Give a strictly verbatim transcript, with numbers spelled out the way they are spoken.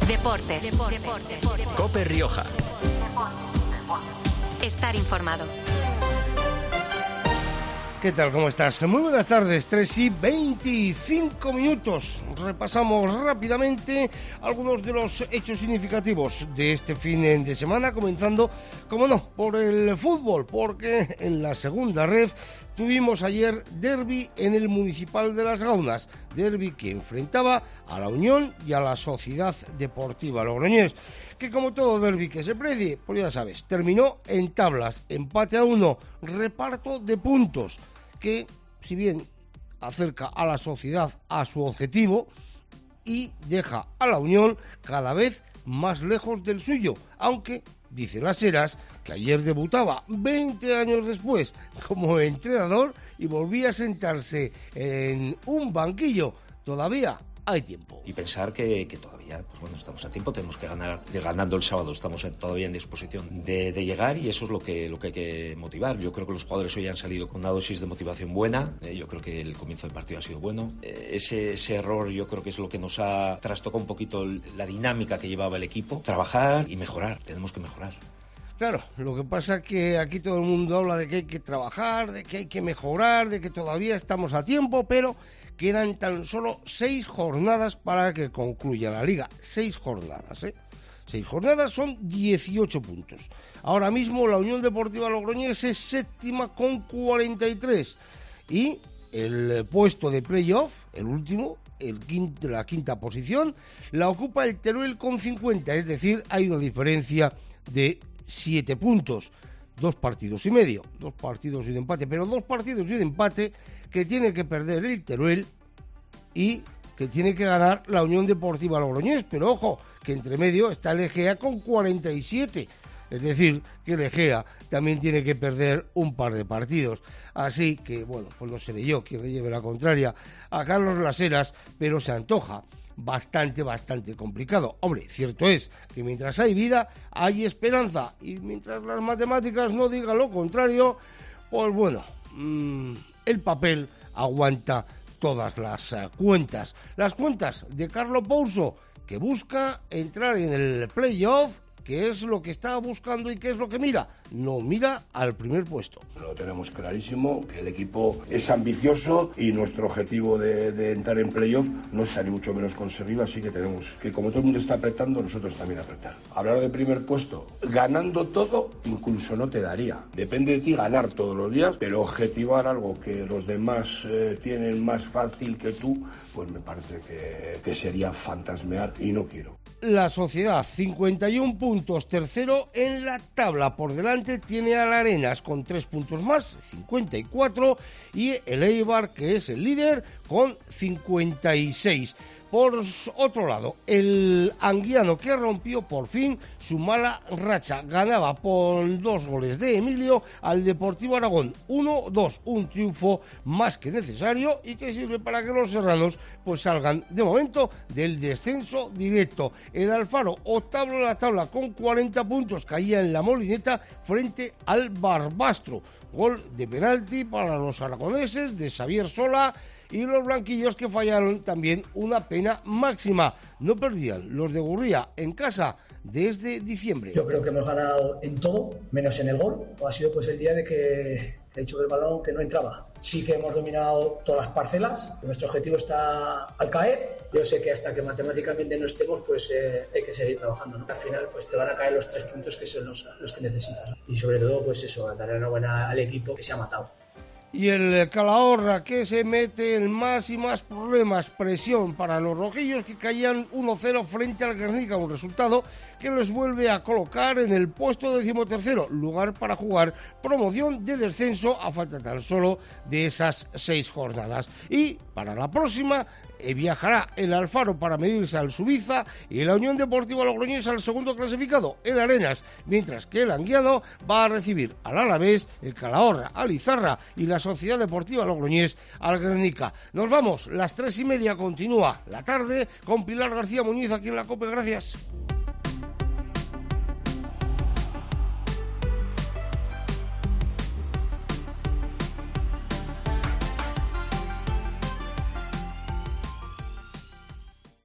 Deportes. Deportes. COPE Rioja. Estar informado. ¿Qué tal? ¿Cómo estás? Muy buenas tardes, tres y veinticinco minutos. Repasamos rápidamente algunos de los hechos significativos de este fin de semana, comenzando, como no, por el fútbol, porque en la segunda ref tuvimos ayer derbi en el Municipal de Las Gaunas, derbi que enfrentaba a la Unión y a la Sociedad Deportiva Logroñés, que como todo derbi que se precie, pues ya sabes, terminó en tablas, empate a uno, reparto de puntos, que si bien acerca a la Sociedad a su objetivo y deja a la Unión cada vez más lejos del suyo, aunque dice Las Heras que ayer debutaba veinte años después como entrenador y volvía a sentarse en un banquillo. Todavía hay tiempo. Y pensar que, que todavía, pues bueno, estamos a tiempo, tenemos que ganar, de ganando el sábado, estamos todavía en disposición de, de llegar, y eso es lo que, lo que hay que motivar. Yo creo que los jugadores hoy han salido con una dosis de motivación buena, eh, yo creo que el comienzo del partido ha sido bueno. Eh, ese, ese error yo creo que es lo que nos ha trastocado un poquito la dinámica que llevaba el equipo. Trabajar y mejorar, tenemos que mejorar. Claro, lo que pasa es que aquí todo el mundo habla de que hay que trabajar, de que hay que mejorar, de que todavía estamos a tiempo, pero quedan tan solo seis jornadas para que concluya la liga. Seis jornadas, ¿eh? Seis jornadas son dieciocho puntos. Ahora mismo la Unión Deportiva Logroñés es séptima con cuarenta y tres. Y el puesto de playoff, el último, el quinto, la quinta posición, la ocupa el Teruel con cincuenta. Es decir, hay una diferencia de siete puntos. Dos partidos y medio, dos partidos y un empate, pero dos partidos y un empate que tiene que perder el Teruel y que tiene que ganar la Unión Deportiva Logroñés. Pero ojo, que entre medio está el Egea con cuarenta y siete, es decir, que el Egea también tiene que perder un par de partidos. Así que, bueno, pues no seré yo quien le lleve la contraria a Carlos Las Heras, pero se antoja bastante, bastante complicado. Hombre, cierto es que mientras hay vida, hay esperanza, y mientras las matemáticas no digan lo contrario, pues bueno, mmm, el papel aguanta todas las uh, cuentas. Las cuentas de Carlo Pouso, que busca entrar en el playoff, que es lo que está buscando y qué es lo que mira. No mira al primer puesto. Lo tenemos clarísimo, que el equipo es ambicioso y nuestro objetivo de, de entrar en playoff no está ni mucho menos conseguido, así que tenemos que, como todo el mundo está apretando, nosotros también apretar. Hablar de primer puesto, ganando todo, incluso no te daría. Depende de ti ganar todos los días, pero objetivar algo que los demás eh, tienen más fácil que tú, pues me parece que, que sería fantasmear y no quiero. La Sociedad, cincuenta y un puntos, tercero en la tabla. Por delante tiene a la Arenas con tres puntos más, cincuenta y cuatro, y el Eibar, que es el líder, con cincuenta y seis. Por otro lado, el Anguiano, que rompió por fin su mala racha, ganaba por dos goles de Emilio al Deportivo Aragón, uno dos, un triunfo más que necesario y que sirve para que los serranos pues salgan de momento del descenso directo. El Alfaro, octavo en la tabla con cuarenta puntos, caía en la Molineta frente al Barbastro. Gol de penalti para los aragoneses de Xavier Sola, y los blanquillos, que fallaron también una pena máxima. No perdían los de Gurría en casa desde diciembre. Yo creo que hemos ganado en todo, menos en el gol. Ha sido pues el día de que he dicho que el balón que no entraba. Sí que hemos dominado todas las parcelas, nuestro objetivo está al caer. Yo sé que hasta que matemáticamente no estemos, pues eh, hay que seguir trabajando, ¿no? Al final pues te van a caer los tres puntos que son los, los que necesitas, ¿no? Y sobre todo pues eso, dar enhorabuena al equipo que se ha matado. Y el Calahorra, que se mete en más y más problemas, presión para los rojillos, que caían uno cero frente al Guernica, un resultado que les vuelve a colocar en el puesto decimotercero, lugar para jugar promoción de descenso a falta tan solo de esas seis jornadas. Y para la próxima eh, viajará el Alfaro para medirse al Subiza y la Unión Deportiva Logroñés al segundo clasificado, el Arenas, mientras que el Anguiano va a recibir al Alavés, el Calahorra al Izarra y la Sociedad Deportiva Logroñés al Guernica. Nos vamos, las tres y media continúa la tarde con Pilar García Muñiz aquí en la COPE. Gracias.